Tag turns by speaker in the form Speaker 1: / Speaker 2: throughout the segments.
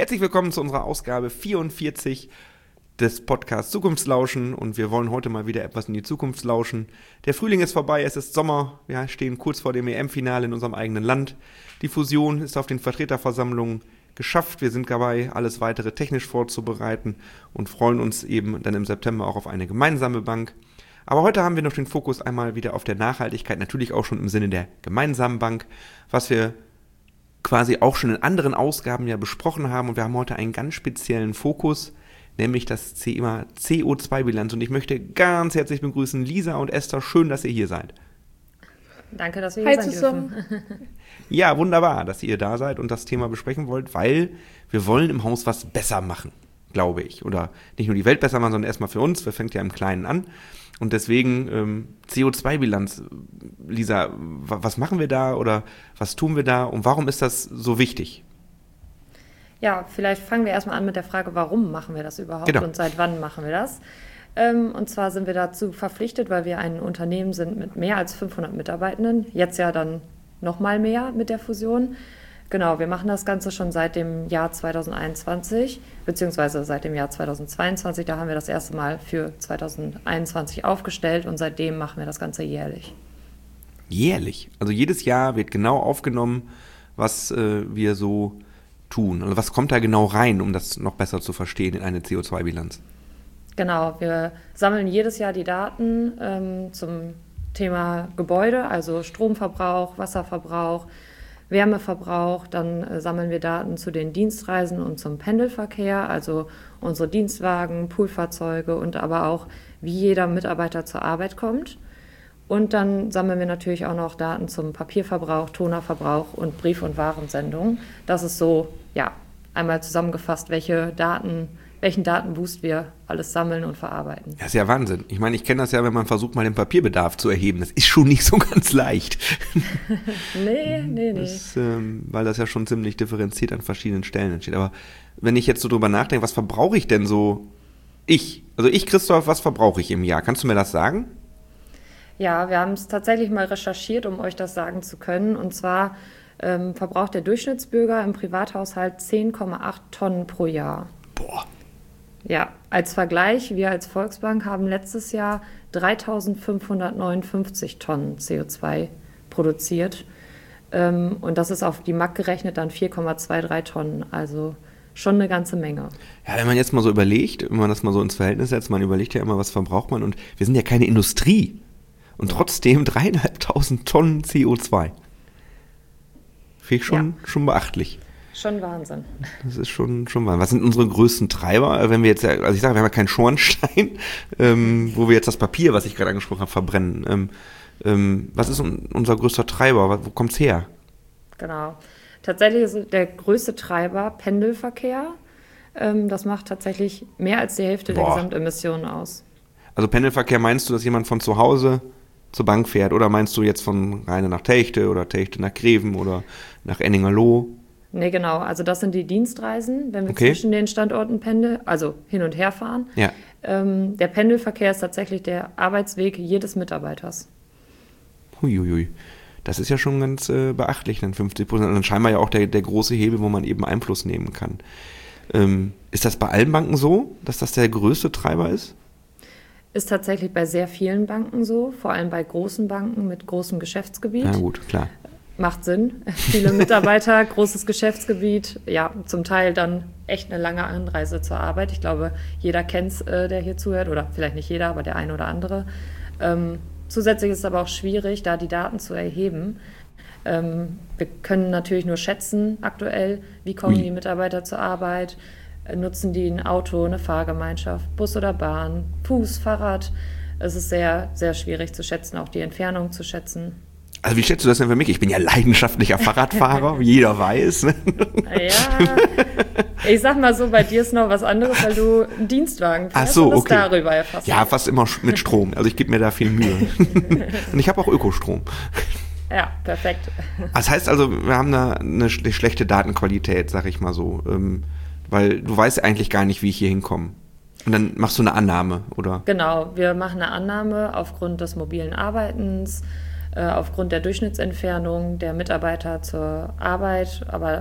Speaker 1: Herzlich willkommen zu unserer Ausgabe 44 des Podcasts Zukunftslauschen und wir wollen heute mal wieder etwas in die Zukunft lauschen. Der Frühling ist vorbei, es ist Sommer, wir stehen kurz vor dem EM-Finale in unserem eigenen Land. Die Fusion ist auf den Vertreterversammlungen geschafft, wir sind dabei, alles weitere technisch vorzubereiten und freuen uns eben dann im September auch auf eine gemeinsame Bank. Aber heute haben wir noch den Fokus einmal wieder auf der Nachhaltigkeit, natürlich auch schon im Sinne der gemeinsamen Bank, was wir quasi auch schon in anderen Ausgaben ja besprochen haben und wir haben heute einen ganz speziellen Fokus, nämlich das Thema CO2-Bilanz und ich möchte ganz herzlich begrüßen Lisa und Esther, schön, dass ihr hier seid.
Speaker 2: Danke, dass wir hier sein dürfen.
Speaker 1: Ja, wunderbar, dass ihr da seid und das Thema besprechen wollt, weil wir wollen im Haus was besser machen, glaube ich. Oder nicht nur die Welt besser machen, sondern erstmal für uns, wir fängt ja im Kleinen an. Und deswegen CO2-Bilanz, Lisa, was machen wir da oder was tun wir da und warum ist das so wichtig?
Speaker 2: Ja, vielleicht fangen wir erstmal an mit der Frage, warum machen wir das überhaupt und seit wann machen wir das? Und zwar sind wir dazu verpflichtet, weil wir ein Unternehmen sind mit mehr als 500 Mitarbeitenden, jetzt ja dann nochmal mehr mit der Fusion. Genau, wir machen das Ganze schon seit dem Jahr 2021, beziehungsweise seit dem Jahr 2022. Da haben wir das erste Mal für 2021 aufgestellt und seitdem machen wir das Ganze jährlich.
Speaker 1: Jährlich? Also jedes Jahr wird genau aufgenommen, was wir so tun. Also was kommt da genau rein, um das noch besser zu verstehen in eine CO2-Bilanz?
Speaker 2: Genau, wir sammeln jedes Jahr die Daten zum Thema Gebäude, also Stromverbrauch, Wasserverbrauch, Wärmeverbrauch, dann sammeln wir Daten zu den Dienstreisen und zum Pendelverkehr, also unsere Dienstwagen, Poolfahrzeuge und aber auch, wie jeder Mitarbeiter zur Arbeit kommt. Und dann sammeln wir natürlich auch noch Daten zum Papierverbrauch, Tonerverbrauch und Brief- und Warensendung. Das ist so, ja, einmal zusammengefasst, welchen Datenboost wir alles sammeln und verarbeiten.
Speaker 1: Das ist ja Wahnsinn. Ich meine, ich kenne das ja, wenn man versucht, mal den Papierbedarf zu erheben. Das ist schon nicht so ganz leicht.
Speaker 2: Nee.
Speaker 1: Weil das ja schon ziemlich differenziert an verschiedenen Stellen entsteht. Aber wenn ich jetzt so drüber nachdenke, was verbrauche ich denn so? Also ich, Christoph, was verbrauche ich im Jahr? Kannst du mir das sagen?
Speaker 2: Ja, wir haben es tatsächlich mal recherchiert, um euch das sagen zu können. Und zwar verbraucht der Durchschnittsbürger im Privathaushalt 10,8 Tonnen pro Jahr.
Speaker 1: Boah.
Speaker 2: Ja, als Vergleich, wir als Volksbank haben letztes Jahr 3.559 Tonnen CO2 produziert. Und das ist auf die MAG gerechnet dann 4,23 Tonnen, also schon eine ganze Menge.
Speaker 1: Ja, wenn man jetzt mal so überlegt, wenn man das mal so ins Verhältnis setzt, man überlegt ja immer, was verbraucht man und wir sind ja keine Industrie und trotzdem 3.500 Tonnen CO2. Finde ich schon beachtlich.
Speaker 2: Schon Wahnsinn. Das
Speaker 1: ist schon Wahnsinn. Was sind unsere größten Treiber? Wenn wir jetzt, also ich sage, wir haben ja keinen Schornstein, wo wir jetzt das Papier, was ich gerade angesprochen habe, verbrennen. Was ist unser größter Treiber? Wo kommt's her?
Speaker 2: Genau. Tatsächlich ist der größte Treiber Pendelverkehr. Das macht tatsächlich mehr als die Hälfte der Gesamtemissionen aus. Also
Speaker 1: Pendelverkehr, meinst du, dass jemand von zu Hause zur Bank fährt? Oder meinst du jetzt von Rheine nach Techte oder Techte nach Greven oder nach Enningerloh?
Speaker 2: Nee, genau. Also das sind die Dienstreisen, wenn wir zwischen den Standorten pendeln, also hin und her fahren.
Speaker 1: Ja.
Speaker 2: Der Pendelverkehr ist tatsächlich der Arbeitsweg jedes Mitarbeiters.
Speaker 1: Huiuiui. Das ist ja schon ganz beachtlich, dann 50%. Und dann scheinbar ja auch der große Hebel, wo man eben Einfluss nehmen kann. Ist das bei allen Banken so, dass das der größte Treiber ist?
Speaker 2: Ist tatsächlich bei sehr vielen Banken so, vor allem bei großen Banken mit großem Geschäftsgebiet.
Speaker 1: Na gut, klar.
Speaker 2: Macht Sinn. Viele Mitarbeiter, großes Geschäftsgebiet, ja, zum Teil dann echt eine lange Anreise zur Arbeit. Ich glaube, jeder kennt es, der hier zuhört, oder vielleicht nicht jeder, aber der eine oder andere. Zusätzlich ist es aber auch schwierig, da die Daten zu erheben. Wir können natürlich nur schätzen aktuell, wie kommen die Mitarbeiter zur Arbeit, nutzen die ein Auto, eine Fahrgemeinschaft, Bus oder Bahn, Fuß, Fahrrad. Es ist sehr, sehr schwierig zu schätzen, auch die Entfernung zu schätzen. Also
Speaker 1: wie schätzt du das denn für mich? Ich bin ja leidenschaftlicher Fahrradfahrer, wie jeder weiß.
Speaker 2: Ja, ich sag mal so, bei dir ist noch was anderes, weil du einen Dienstwagen fährst.
Speaker 1: Ach so,
Speaker 2: und das
Speaker 1: okay.
Speaker 2: Darüber erfasst.
Speaker 1: Ja, fast immer mit Strom. Also ich gebe mir da viel Mühe. Und ich habe auch Ökostrom.
Speaker 2: Ja, perfekt.
Speaker 1: Das heißt also, wir haben da eine schlechte Datenqualität, sag ich mal so. Weil du weißt eigentlich gar nicht, wie ich hier hinkomme. Und dann machst du eine Annahme, oder?
Speaker 2: Genau, wir machen eine Annahme aufgrund des mobilen Arbeitens, aufgrund der Durchschnittsentfernung der Mitarbeiter zur Arbeit, aber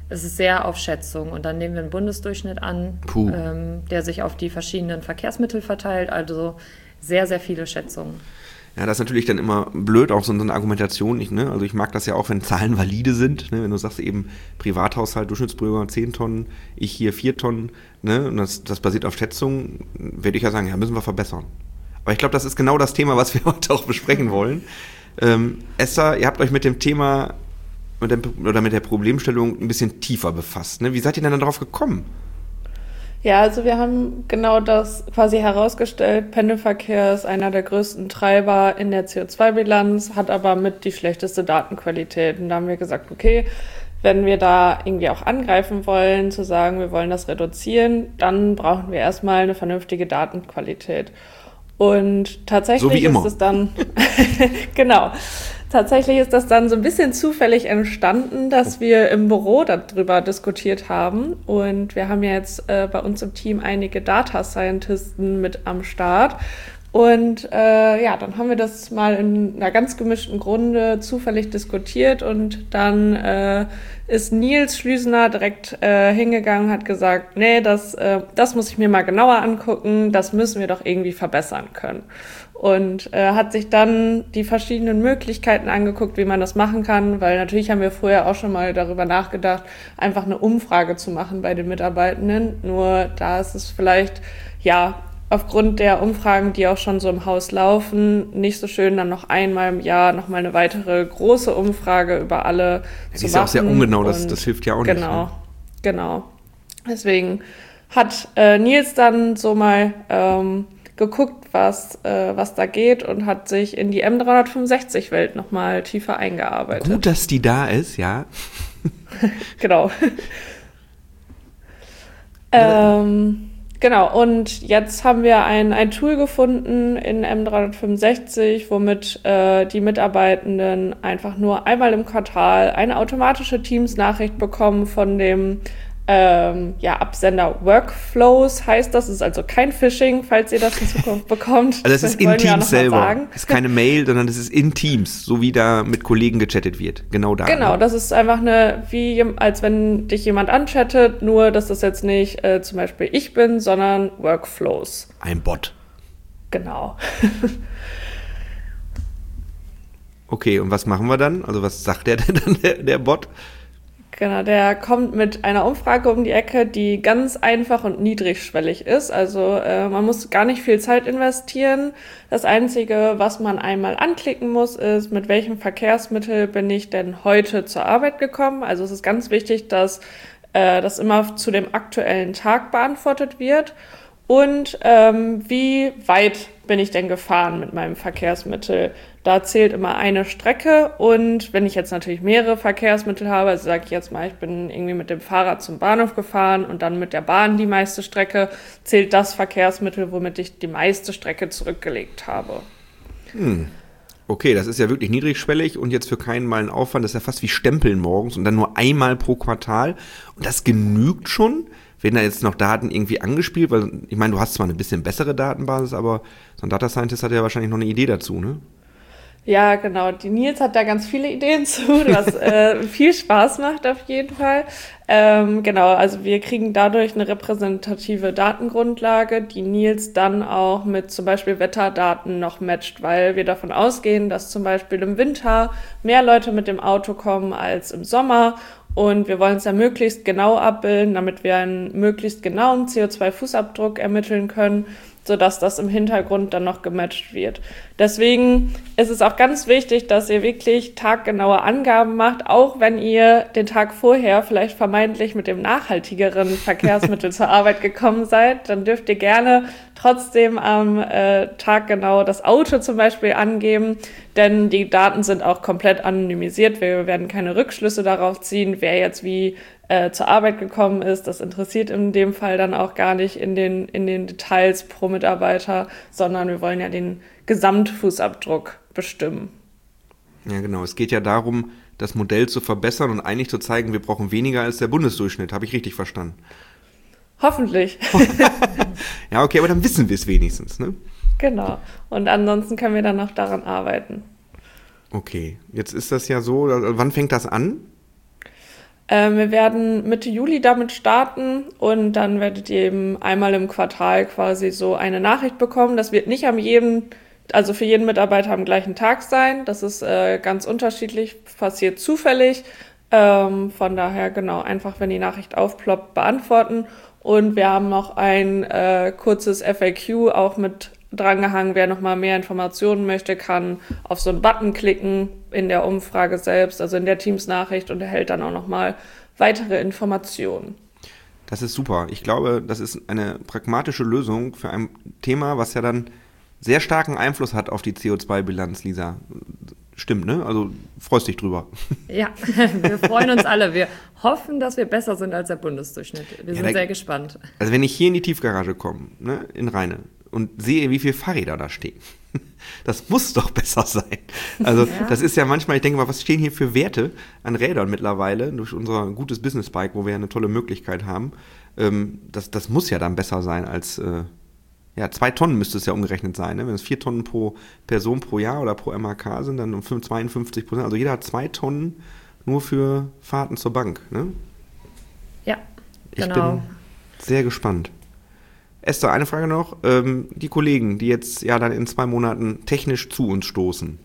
Speaker 2: es ist sehr auf Schätzung. Und dann nehmen wir einen Bundesdurchschnitt an, der sich auf die verschiedenen Verkehrsmittel verteilt. Also sehr, sehr viele Schätzungen.
Speaker 1: Ja, das ist natürlich dann immer blöd, auch so eine Argumentation nicht, ne? Also ich mag das ja auch, wenn Zahlen valide sind, ne? Wenn du sagst eben Privathaushalt, Durchschnittsbürger 10 Tonnen, ich hier 4 Tonnen, ne? Und das basiert auf Schätzungen, werde ich ja sagen, ja, müssen wir verbessern. Aber ich glaube, das ist genau das Thema, was wir heute auch besprechen wollen. Esther, ihr habt euch mit dem Thema mit der Problemstellung ein bisschen tiefer befasst, ne? Wie seid ihr denn darauf gekommen?
Speaker 3: Ja, also wir haben genau das quasi herausgestellt. Pendelverkehr ist einer der größten Treiber in der CO2-Bilanz, hat aber mit die schlechteste Datenqualität. Und da haben wir gesagt, okay, wenn wir da irgendwie auch angreifen wollen, zu sagen, wir wollen das reduzieren, dann brauchen wir erstmal eine vernünftige Datenqualität. Und tatsächlich
Speaker 1: so wie immer.
Speaker 3: Ist es dann, genau, tatsächlich ist das dann so ein bisschen zufällig entstanden, dass wir im Büro darüber diskutiert haben. Und wir haben ja jetzt bei uns im Team einige Data Scientisten mit am Start. Und dann haben wir das mal in einer ganz gemischten Runde zufällig diskutiert. Und dann ist Nils Schlüsener direkt hingegangen und hat gesagt, nee, das muss ich mir mal genauer angucken, das müssen wir doch irgendwie verbessern können. Und hat sich dann die verschiedenen Möglichkeiten angeguckt, wie man das machen kann, weil natürlich haben wir vorher auch schon mal darüber nachgedacht, einfach eine Umfrage zu machen bei den Mitarbeitenden. Nur da ist es vielleicht, aufgrund der Umfragen, die auch schon so im Haus laufen, nicht so schön, dann noch einmal im Jahr nochmal eine weitere große Umfrage über alle zu machen.
Speaker 1: Die ist ja auch sehr ungenau, das hilft ja auch nicht.
Speaker 3: Genau. Deswegen hat Nils dann so mal geguckt, was da geht und hat sich in die M365-Welt nochmal tiefer eingearbeitet.
Speaker 1: Gut, dass die da ist, ja.
Speaker 3: Genau. Genau, und jetzt haben wir ein Tool gefunden in M365, womit die Mitarbeitenden einfach nur einmal im Quartal eine automatische Teams-Nachricht bekommen von dem Absender Workflows heißt das. Es ist also kein Phishing, falls ihr das in Zukunft bekommt.
Speaker 1: Also es ist in Teams selber. Es ist keine Mail, sondern es ist in Teams, so wie da mit Kollegen gechattet wird. Genau da.
Speaker 3: Genau, das ist einfach als wenn dich jemand anchattet, nur dass das jetzt nicht zum Beispiel ich bin, sondern Workflows.
Speaker 1: Ein Bot.
Speaker 3: Genau.
Speaker 1: Okay, und was machen wir dann? Also was sagt der denn dann, der Bot?
Speaker 3: Genau, der kommt mit einer Umfrage um die Ecke, die ganz einfach und niedrigschwellig ist. Also man muss gar nicht viel Zeit investieren. Das Einzige, was man einmal anklicken muss, ist, mit welchem Verkehrsmittel bin ich denn heute zur Arbeit gekommen. Also es ist ganz wichtig, dass das immer zu dem aktuellen Tag beantwortet wird. Und wie weit bin ich denn gefahren mit meinem Verkehrsmittel? Da zählt immer eine Strecke und wenn ich jetzt natürlich mehrere Verkehrsmittel habe, also sage ich jetzt mal, ich bin irgendwie mit dem Fahrrad zum Bahnhof gefahren und dann mit der Bahn die meiste Strecke, zählt das Verkehrsmittel, womit ich die meiste Strecke zurückgelegt habe.
Speaker 1: Okay, das ist ja wirklich niedrigschwellig und jetzt für keinen mal ein Aufwand, das ist ja fast wie Stempeln morgens und dann nur einmal pro Quartal und das genügt schon? Werden da jetzt noch Daten irgendwie angespielt? Weil ich meine, du hast zwar eine bisschen bessere Datenbasis, aber so ein Data Scientist hat ja wahrscheinlich noch eine Idee dazu, ne?
Speaker 3: Ja, genau. Die Nils hat da ganz viele Ideen zu, was viel Spaß macht auf jeden Fall. Genau, also wir kriegen dadurch eine repräsentative Datengrundlage, die Nils dann auch mit zum Beispiel Wetterdaten noch matcht, weil wir davon ausgehen, dass zum Beispiel im Winter mehr Leute mit dem Auto kommen als im Sommer. Und wir wollen es ja möglichst genau abbilden, damit wir einen möglichst genauen CO2-Fußabdruck ermitteln können, sodass das im Hintergrund dann noch gematcht wird. Deswegen ist es auch ganz wichtig, dass ihr wirklich taggenaue Angaben macht, auch wenn ihr den Tag vorher vielleicht vermeintlich mit dem nachhaltigeren Verkehrsmittel zur Arbeit gekommen seid, dann dürft ihr gerne trotzdem am Tag genau das Auto zum Beispiel angeben, denn die Daten sind auch komplett anonymisiert. Wir werden keine Rückschlüsse darauf ziehen, wer jetzt wie zur Arbeit gekommen ist. Das interessiert in dem Fall dann auch gar nicht in den Details pro Mitarbeiter, sondern wir wollen ja den Gesamtfußabdruck bestimmen.
Speaker 1: Ja, genau. Es geht ja darum, das Modell zu verbessern und eigentlich zu zeigen, wir brauchen weniger als der Bundesdurchschnitt. Habe ich richtig verstanden?
Speaker 3: Hoffentlich.
Speaker 1: Ja, okay, aber dann wissen wir es wenigstens, ne?
Speaker 3: Genau. Und ansonsten können wir dann noch daran arbeiten.
Speaker 1: Okay, jetzt ist das ja so, wann fängt das an?
Speaker 3: Wir werden Mitte Juli damit starten und dann werdet ihr eben einmal im Quartal quasi so eine Nachricht bekommen. Das wird nicht also für jeden Mitarbeiter am gleichen Tag sein. Das ist ganz unterschiedlich, passiert zufällig. Von daher genau, einfach wenn die Nachricht aufploppt, beantworten. Und wir haben noch ein kurzes FAQ auch mit drangehangen. Wer nochmal mehr Informationen möchte, kann auf so einen Button klicken in der Umfrage selbst, also in der Teams-Nachricht, und erhält dann auch nochmal weitere Informationen.
Speaker 1: Das ist super. Ich glaube, das ist eine pragmatische Lösung für ein Thema, was ja dann sehr starken Einfluss hat auf die CO2-Bilanz, Lisa. Stimmt, ne? Also freust dich drüber.
Speaker 2: Ja, wir freuen uns alle. Wir hoffen, dass wir besser sind als der Bundesdurchschnitt. Wir sind sehr gespannt.
Speaker 1: Also wenn ich hier in die Tiefgarage komme, ne, in Rheine, und sehe, wie viele Fahrräder da stehen, das muss doch besser sein. Also das ist ja manchmal, ich denke mal, was stehen hier für Werte an Rädern mittlerweile durch unser gutes Business-Bike, wo wir ja eine tolle Möglichkeit haben. Das muss ja dann besser sein als 2 Tonnen müsste es ja umgerechnet sein. Ne? Wenn es 4 Tonnen pro Person pro Jahr oder pro MHK sind, dann um 52%. Also jeder hat 2 Tonnen nur für Fahrten zur Bank. Ne?
Speaker 2: Ja, genau.
Speaker 1: Ich bin sehr gespannt. Esther, eine Frage noch. Die Kollegen, die jetzt ja dann in 2 Monaten technisch zu uns stoßen,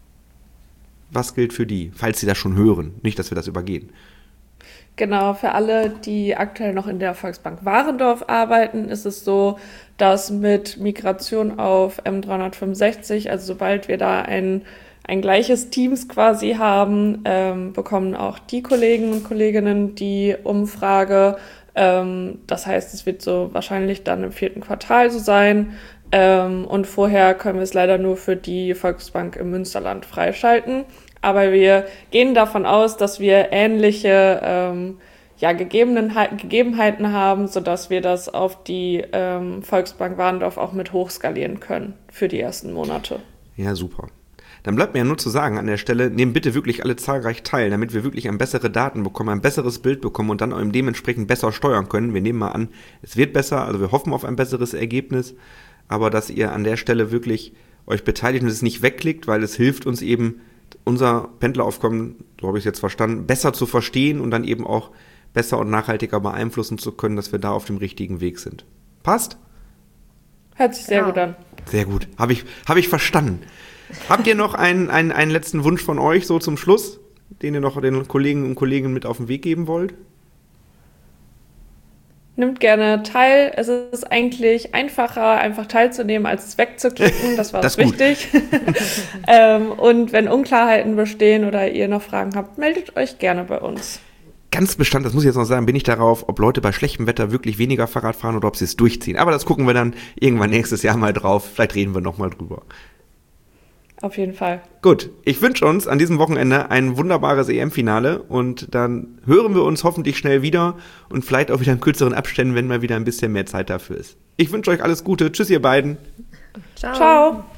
Speaker 1: was gilt für die, falls sie das schon hören? Nicht, dass wir das übergehen.
Speaker 3: Genau, für alle, die aktuell noch in der Volksbank Warendorf arbeiten, ist es so, dass mit Migration auf M365, also sobald wir da ein gleiches Teams quasi haben, bekommen auch die Kollegen und Kolleginnen die Umfrage. Das heißt, es wird so wahrscheinlich dann im 4. Quartal so sein. Und vorher können wir es leider nur für die Volksbank im Münsterland freischalten. Aber wir gehen davon aus, dass wir ähnliche Gegebenheiten haben, sodass wir das auf die Volksbank Warendorf auch mit hochskalieren können für die ersten Monate.
Speaker 1: Ja, super. Dann bleibt mir ja nur zu sagen an der Stelle, nehmt bitte wirklich alle zahlreich teil, damit wir wirklich bessere Daten bekommen, ein besseres Bild bekommen und dann auch dementsprechend besser steuern können. Wir nehmen mal an, es wird besser, also wir hoffen auf ein besseres Ergebnis, aber dass ihr an der Stelle wirklich euch beteiligt und es nicht wegklickt, weil es hilft uns eben, unser Pendleraufkommen, so habe ich es jetzt verstanden, besser zu verstehen und dann eben auch besser und nachhaltiger beeinflussen zu können, dass wir da auf dem richtigen Weg sind. Passt?
Speaker 3: Hört sich sehr gut an.
Speaker 1: Sehr gut. Habe ich verstanden. Habt ihr noch einen letzten Wunsch von euch so zum Schluss, den ihr noch den Kollegen und Kolleginnen mit auf den Weg geben wollt?
Speaker 3: Nimmt gerne teil. Es ist eigentlich einfacher, einfach teilzunehmen, als es wegzuklicken. Das war das wichtig. Und wenn Unklarheiten bestehen oder ihr noch Fragen habt, meldet euch gerne bei uns.
Speaker 1: Ganz Bestand, das muss ich jetzt noch sagen, bin ich darauf, ob Leute bei schlechtem Wetter wirklich weniger Fahrrad fahren oder ob sie es durchziehen. Aber das gucken wir dann irgendwann nächstes Jahr mal drauf. Vielleicht reden wir nochmal drüber.
Speaker 3: Auf jeden Fall.
Speaker 1: Gut, ich wünsche uns an diesem Wochenende ein wunderbares EM-Finale und dann hören wir uns hoffentlich schnell wieder und vielleicht auch wieder in kürzeren Abständen, wenn mal wieder ein bisschen mehr Zeit dafür ist. Ich wünsche euch alles Gute. Tschüss, ihr beiden.
Speaker 3: Ciao. Ciao.